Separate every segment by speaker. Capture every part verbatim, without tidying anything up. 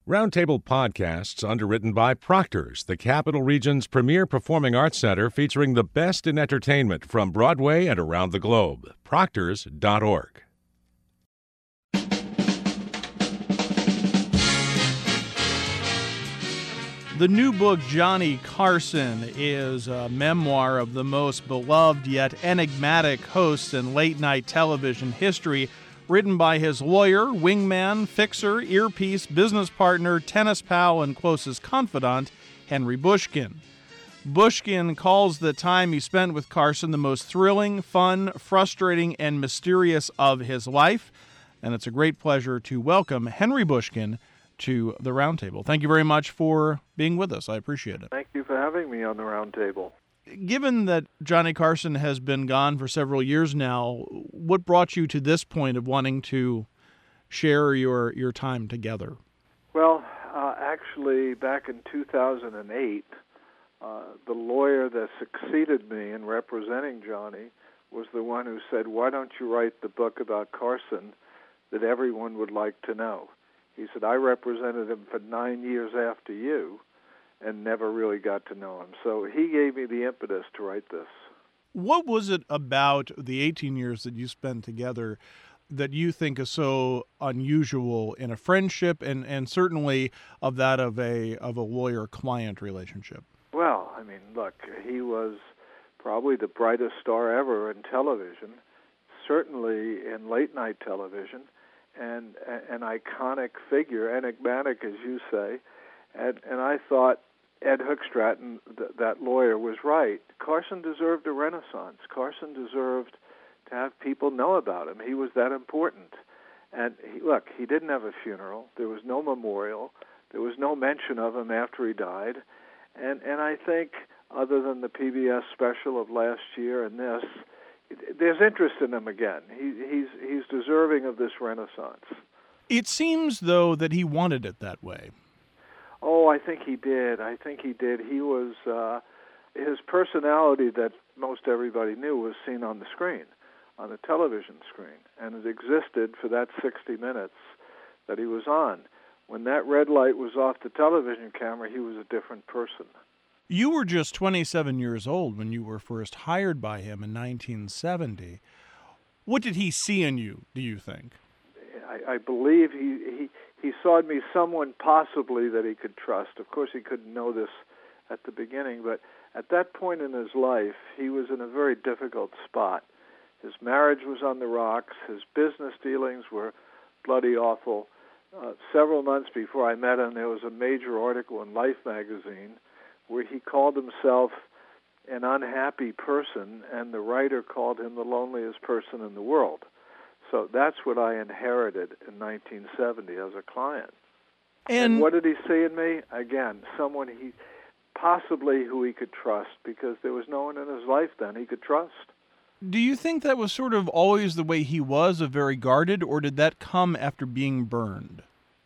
Speaker 1: Roundtable Podcasts, underwritten by Proctor's, the Capital Region's premier performing arts center featuring the best in entertainment from Broadway and around the globe. Proctors dot org.
Speaker 2: The new book, Johnny Carson, is a memoir of the most beloved yet enigmatic host in late-night television history, written by his lawyer, wingman, fixer, earpiece, business partner, tennis pal, and closest confidant, Henry Bushkin. Bushkin calls the time he spent with Carson the most thrilling, fun, frustrating, and mysterious of his life, and it's a great pleasure to welcome Henry Bushkin to the Roundtable. Thank you very much for being with us. I appreciate it.
Speaker 3: Thank you for having me on the Roundtable.
Speaker 2: Given that Johnny Carson has been gone for several years now, what brought you to this point of wanting to share your, your time together?
Speaker 3: Well, uh, actually, back in two thousand eight, uh, the lawyer that succeeded me in representing Johnny was the one who said, "Why don't you write the book about Carson that everyone would like to know?" He said, "I represented him for nine years after you and never really got to know him." So he gave me the impetus to write this.
Speaker 2: What was it about the eighteen years that you spent together that you think is so unusual in a friendship and, and certainly of that of a of a lawyer-client relationship?
Speaker 3: Well, I mean, look, he was probably the brightest star ever in television, certainly in late-night television, and an iconic figure, enigmatic, as you say. And, and I thought Ed Hookstratton, th- that lawyer, was right. Carson deserved a renaissance. Carson deserved to have people know about him. He was that important. And he, look, he didn't have a funeral. There was no memorial. There was no mention of him after he died. And and I think, other than the P B S special of last year and this, there's interest in him again. He, he's he's deserving of this renaissance.
Speaker 2: It seems, though, that he wanted it that way.
Speaker 3: Oh, I think he did. I think he did. He was, uh, his personality that most everybody knew was seen on the screen, on the television screen, and it existed for that sixty minutes that he was on. When that red light was off the television camera, he was a different person.
Speaker 2: You were just twenty-seven years old when you were first hired by him in nineteen seventy. What did he see in you, do you think?
Speaker 3: I, I believe he, he he saw in me someone possibly that he could trust. Of course, he couldn't know this at the beginning, but at that point in his life, he was in a very difficult spot. His marriage was on the rocks. His business dealings were bloody awful. Uh, several months before I met him, there was a major article in Life magazine where he called himself an unhappy person, and the writer called him the loneliest person in the world. So that's what I inherited in nineteen seventy as a client.
Speaker 2: And,
Speaker 3: and what did he see in me? Again, someone he possibly who he could trust, because there was no one in his life then he could trust.
Speaker 2: do you think that was sort of always the way he was, a very guarded, or did that come after being burned?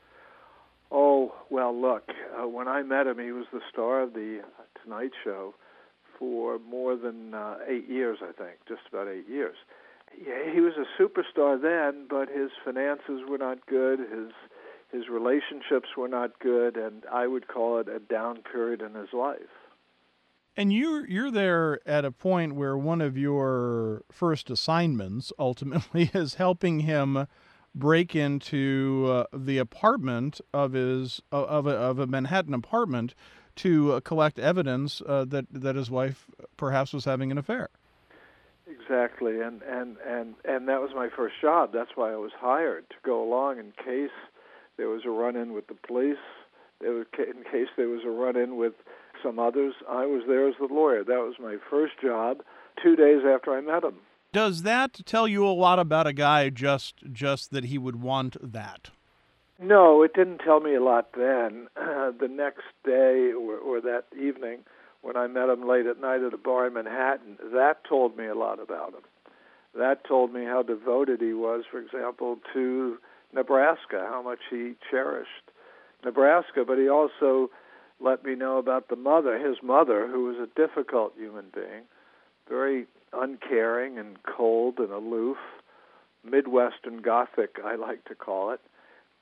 Speaker 3: Oh, well, look, uh, when I met him, he was the star of the Tonight Show for more than uh, eight years, I think, just about eight years. Yeah, he was a superstar then, but his finances were not good, his his relationships were not good, and I would call it a down period in his life.
Speaker 2: And you're, you're there at a point where one of your first assignments, ultimately, is helping him break into uh, the apartment of his of a, of a Manhattan apartment to uh, collect evidence uh, that, that his wife perhaps was having an affair.
Speaker 3: Exactly, and, and, and, and that was my first job. That's why I was hired, to go along in case there was a run-in with the police, there was, in case there was a run-in with some others. I was there as the lawyer. That was my first job, two days after I met him.
Speaker 2: Does that tell you a lot about a guy, just just that he would want that?
Speaker 3: No, it didn't tell me a lot then. Uh, the next day or, or that evening, when I met him late at night at a bar in Manhattan, that told me a lot about him. That told me how devoted he was, for example, to Nebraska, how much he cherished Nebraska, but he also let me know about the mother, his mother, who was a difficult human being, very uncaring and cold and aloof, Midwestern Gothic, I like to call it.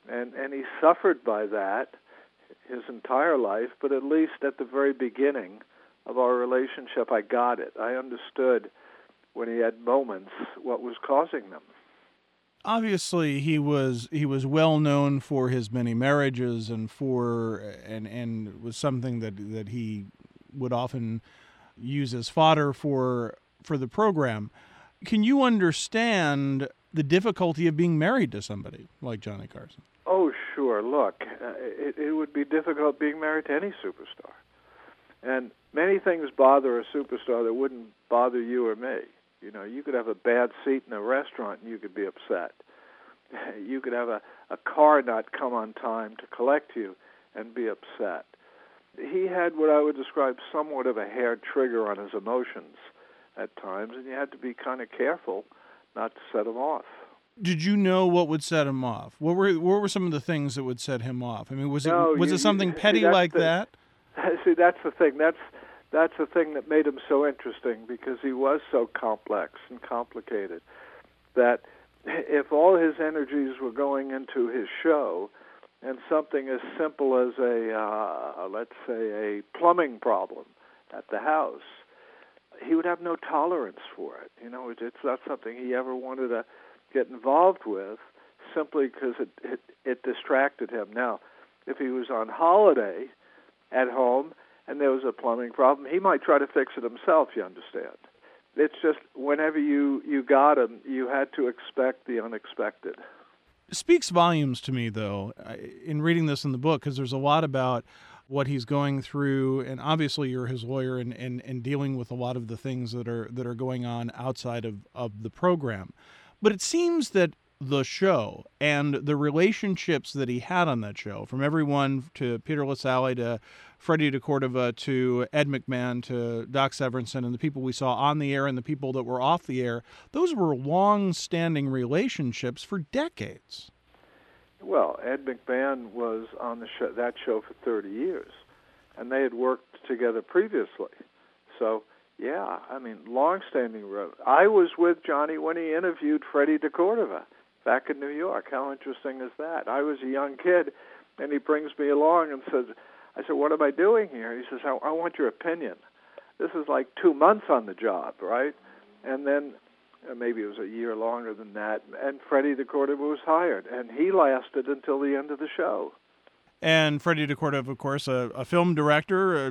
Speaker 3: And, and he suffered by that his entire life, but at least at the very beginning of our relationship, I got it. I understood when he had moments what was causing them.
Speaker 2: Obviously, he was he was well known for his many marriages and for and and was something that that he would often use as fodder for for the program. Can you understand the difficulty of being married to somebody like Johnny Carson?
Speaker 3: Oh, sure. Look, uh, it, it would be difficult being married to any superstar. And many things bother a superstar that wouldn't bother you or me. You know, you could have a bad seat in a restaurant and you could be upset. You could have a, a car not come on time to collect you and be upset. He had what I would describe somewhat of a hair trigger on his emotions at times, and you had to be kind of careful not to set him off.
Speaker 2: Did you know what would set him off? What were what were some of the things that would set him off? I mean, was
Speaker 3: no,
Speaker 2: it was
Speaker 3: you,
Speaker 2: it something
Speaker 3: you,
Speaker 2: petty
Speaker 3: see,
Speaker 2: like
Speaker 3: the,
Speaker 2: that?
Speaker 3: See, that's the thing. That's that's the thing that made him so interesting, because he was so complex and complicated that if all his energies were going into his show, and something as simple as a uh, let's say a plumbing problem at the house, he would have no tolerance for it. You know, it, it's not something he ever wanted to get involved with, simply because it, it it distracted him. Now, if he was on holiday at home and there was a plumbing problem, he might try to fix it himself, you understand. It's just whenever you, you got him, you had to expect the unexpected.
Speaker 2: It speaks volumes to me, though, in reading this in the book, because there's a lot about what he's going through, and obviously you're his lawyer and, and, and dealing with a lot of the things that are that are going on outside of, of the program. But it seems that the show and the relationships that he had on that show, from everyone to Peter LaSalle to Freddie DeCordova to Ed McMahon to Doc Severinsen and the people we saw on the air and the people that were off the air, those were long-standing relationships for decades.
Speaker 3: Well, Ed McMahon was on the show, that show for thirty years, and they had worked together previously. So, yeah, I mean, long-standing. I was with Johnny when he interviewed Freddie DeCordova back in New York. How interesting is that? I was a young kid, and he brings me along and says, I said, what am I doing here? He says, I, I want your opinion. This is like two months on the job, right? And then uh, maybe it was a year longer than that, and Freddie DeCordova was hired, and he lasted until the end of the show.
Speaker 2: And Freddie DeCordova, of course, a, a film director, uh,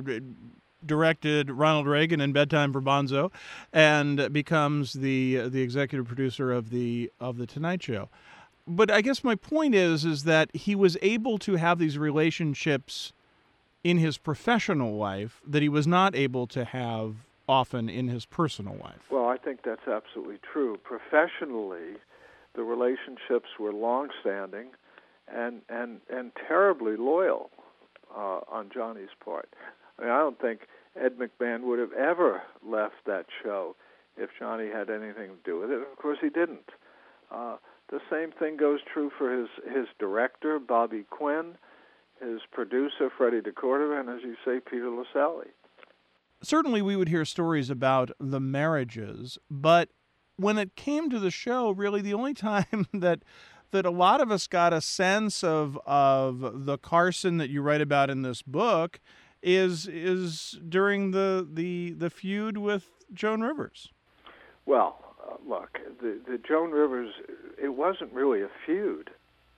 Speaker 2: directed Ronald Reagan in Bedtime for Bonzo, and becomes the the executive producer of the of the Tonight Show. But I guess my point is is that he was able to have these relationships in his professional life that he was not able to have often in his personal life.
Speaker 3: Well, I think that's absolutely true. Professionally, the relationships were long-standing and and and terribly loyal uh, on Johnny's part. I mean, I don't think Ed McMahon would have ever left that show if Johnny had anything to do with it. Of course, he didn't. Uh, the same thing goes true for his, his director, Bobby Quinn, his producer, Freddie DeCordova, and, as you say, Peter LaSalle.
Speaker 2: Certainly we would hear stories about the marriages, but when it came to the show, really the only time that that a lot of us got a sense of of the Carson that you write about in this book is is during the the, the feud with Joan Rivers.
Speaker 3: Well, uh, look, the, the Joan Rivers, it wasn't really a feud.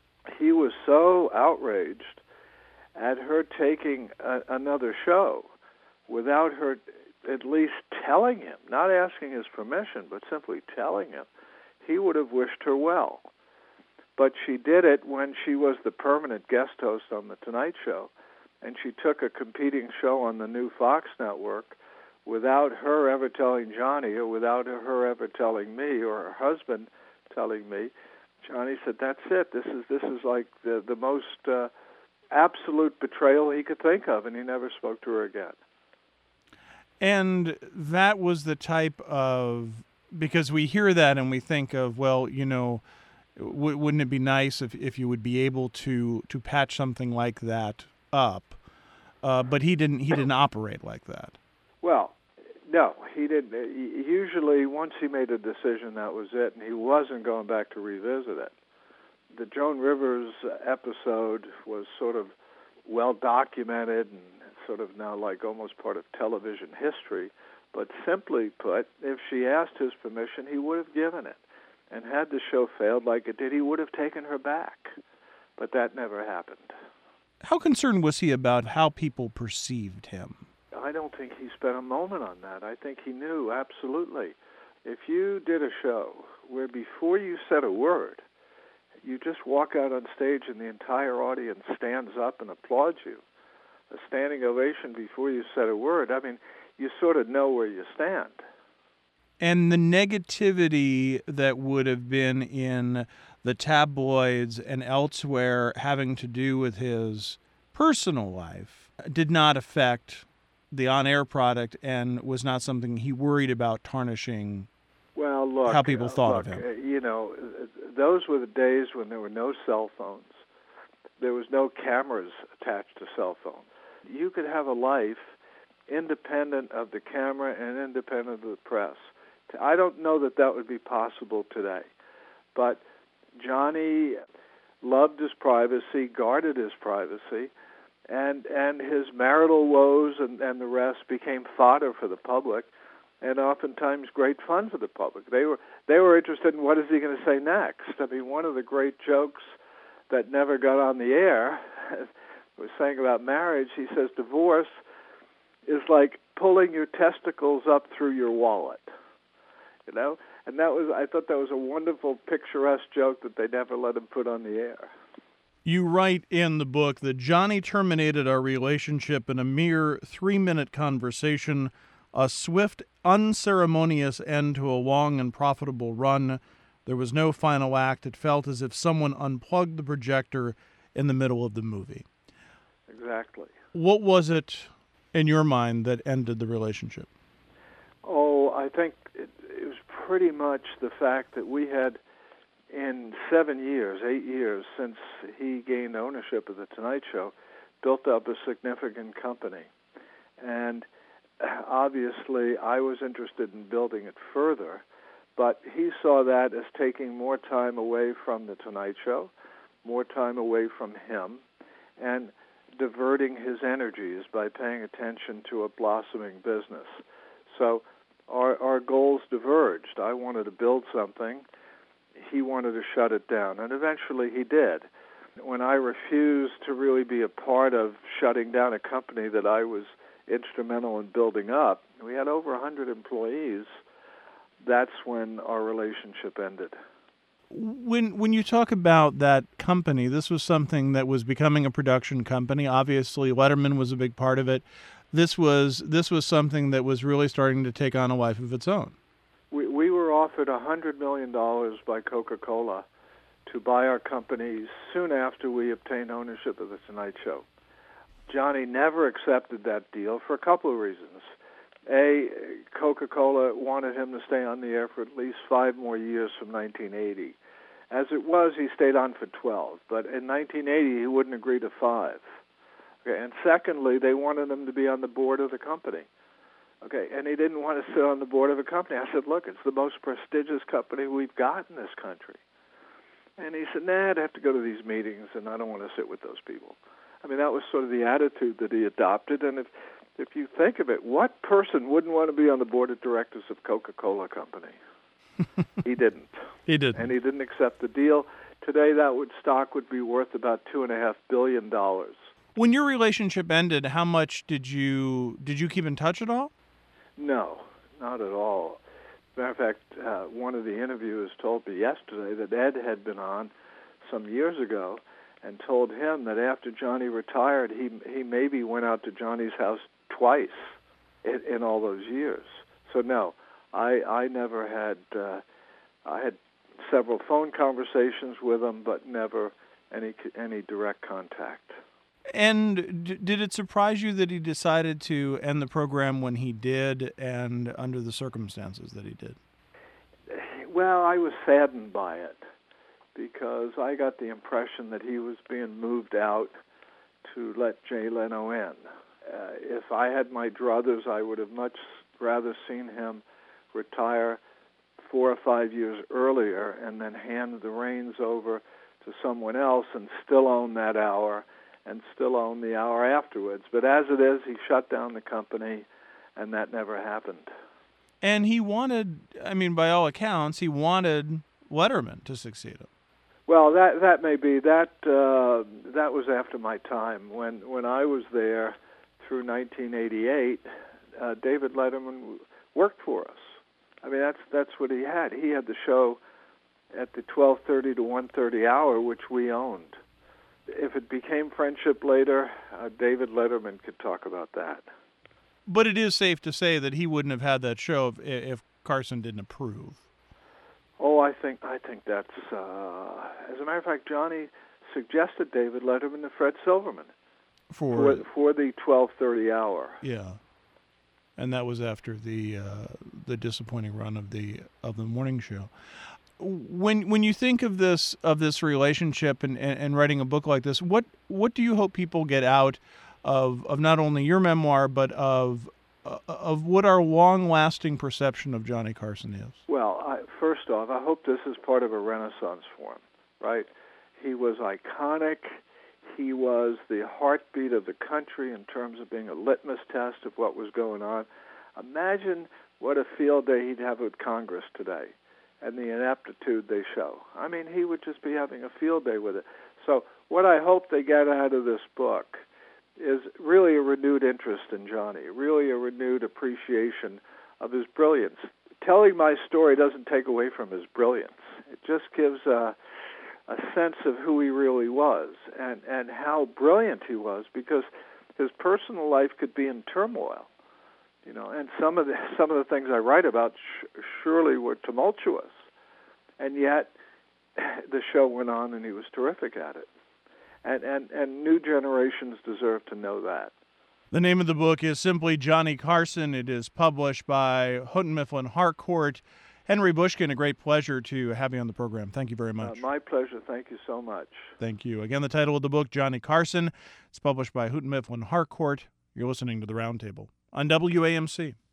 Speaker 3: He was so outraged at her taking a, another show without her at least telling him, not asking his permission, but simply telling him, he would have wished her well. But she did it when she was the permanent guest host on The Tonight Show, and she took a competing show on the new Fox network without her ever telling Johnny, or without her ever telling me, or her husband telling me. Johnny said, that's it. This is this is like the, the most uh, absolute betrayal he could think of, and he never spoke to her again.
Speaker 2: And that was the type of, because we hear that and we think of, well, you know, w- wouldn't it be nice if, if you would be able to, to patch something like that up? Uh, but he didn't. He didn't operate like that.
Speaker 3: Well, no, he didn't. Usually, once he made a decision, that was it, and he wasn't going back to revisit it. the Joan Rivers episode was sort of well documented and sort of now like almost part of television history. But simply put, if she asked his permission, he would have given it. And had the show failed like it did, he would have taken her back. But that never happened.
Speaker 2: How concerned was he about how people perceived him?
Speaker 3: I don't think he spent a moment on that. I think he knew, absolutely. If you did a show where before you said a word, you just walk out on stage and the entire audience stands up and applauds you, a standing ovation before you said a word, I mean, you sort of know where you stand.
Speaker 2: And the negativity that would have been in the tabloids and elsewhere having to do with his personal life did not affect the on-air product and was not something he worried about tarnishing
Speaker 3: well, look,
Speaker 2: how people thought
Speaker 3: uh,
Speaker 2: of him.
Speaker 3: Uh, you know, those were the days when there were no cell phones. There was no cameras attached to cell phones. You could have a life independent of the camera and independent of the press. I don't know that that would be possible today. But Johnny loved his privacy, guarded his privacy, and and his marital woes and, and the rest became fodder for the public and oftentimes great fun for the public. They were they were interested in what is he going to say next. I mean, one of the great jokes that never got on the air was saying about marriage. He says divorce is like pulling your testicles up through your wallet. You know? And that was I thought that was a wonderful, picturesque joke that they never let him put on the air.
Speaker 2: You write in the book that Johnny terminated our relationship in a mere three-minute conversation, a swift, unceremonious end to a long and profitable run. There was no final act. It felt as if someone unplugged the projector in the middle of the movie.
Speaker 3: Exactly.
Speaker 2: What was it, in your mind, that ended the relationship?
Speaker 3: Oh, I think it, it was pretty much the fact that we had, in seven years, eight years since he gained ownership of The Tonight Show, built up a significant company. And obviously, I was interested in building it further, but he saw that as taking more time away from The Tonight Show, more time away from him, and diverting his energies by paying attention to a blossoming business. So our, our goals diverged. I wanted to build something. He wanted to shut it down, and eventually he did. When I refused to really be a part of shutting down a company that I was instrumental in building up, we had over one hundred employees, that's when our relationship ended.
Speaker 2: When when you talk about that company, this was something that was becoming a production company. Obviously, Letterman was a big part of it. This was this was something that was really starting to take on a life of its own.
Speaker 3: We we were offered one hundred million dollars by Coca-Cola to buy our company soon after we obtained ownership of The Tonight Show. Johnny never accepted that deal for a couple of reasons. A, Coca-Cola wanted him to stay on the air for at least five more years from nineteen eighty. As it was, he stayed on for twelve, but in nineteen eighty he wouldn't agree to five. Okay, and secondly, they wanted him to be on the board of the company. Okay, and he didn't want to sit on the board of a company. I said, look, it's the most prestigious company we've got in this country. And he said, nah, I'd have to go to these meetings, and I don't want to sit with those people. I mean, that was sort of the attitude that he adopted, and if if you think of it, what person wouldn't want to be on the board of directors of Coca-Cola Company? He didn't.
Speaker 2: He didn't.
Speaker 3: And he didn't accept the deal. Today, that would stock would be worth about two and a half billion dollars.
Speaker 2: When your relationship ended, how much did you did you keep in touch at all?
Speaker 3: No, not at all. As a matter of fact, uh, one of the interviewers told me yesterday that Ed had been on some years ago and told him that after Johnny retired, he he maybe went out to Johnny's house twice in, in all those years. So no, I I never had. Uh, I had several phone conversations with him, but never any any direct contact.
Speaker 2: And d- did it surprise you that he decided to end the program when he did, and under the circumstances that he did?
Speaker 3: Well, I was saddened by it, because I got the impression that he was being moved out to let Jay Leno in. Uh, if I had my druthers, I would have much rather seen him retire four or five years earlier and then hand the reins over to to someone else and still own that hour and still own the hour afterwards. But as it is, he shut down the company, and that never happened.
Speaker 2: And he wanted, I mean, by all accounts, he wanted Letterman to succeed him.
Speaker 3: Well, that that may be. That uh, that was after my time. When when I was there through nineteen eighty-eight, uh, David Letterman worked for us. I mean, that's that's what he had. He had the show at the twelve thirty to one thirty hour, which we owned. If it became Friendship later, uh, David Letterman could talk about that.
Speaker 2: But it is safe to say that he wouldn't have had that show if, if Carson didn't approve.
Speaker 3: Oh, I think I think that's. Uh, as a matter of fact, Johnny suggested David Letterman to Fred Silverman
Speaker 2: for
Speaker 3: for, for the twelve thirty hour.
Speaker 2: Yeah, and that was after the uh, the disappointing run of the of the morning show. When when you think of this of this relationship and, and, and writing a book like this, what what do you hope people get out of of not only your memoir but of uh, of what our long-lasting perception of Johnny Carson is?
Speaker 3: Well, I, first off, I hope this is part of a renaissance for him, right? He was iconic. He was the heartbeat of the country in terms of being a litmus test of what was going on. Imagine what a field day he'd have with Congress today and the ineptitude they show. I mean, he would just be having a field day with it. So what I hope they get out of this book is really a renewed interest in Johnny, really a renewed appreciation of his brilliance. Telling my story doesn't take away from his brilliance. It just gives a, a sense of who he really was and, and how brilliant he was, because his personal life could be in turmoil. You know, and some of the some of the things I write about sh- surely were tumultuous, and yet the show went on, and he was terrific at it. And, and and new generations deserve to know that.
Speaker 2: The name of the book is simply Johnny Carson. It is published by Houghton Mifflin Harcourt. Henry Bushkin, a great pleasure to have you on the program. Thank you very much.
Speaker 3: Uh, my pleasure. Thank you so much.
Speaker 2: Thank you. Again, the title of the book, Johnny Carson. It's published by Houghton Mifflin Harcourt. You're listening to The Roundtable on W A M C.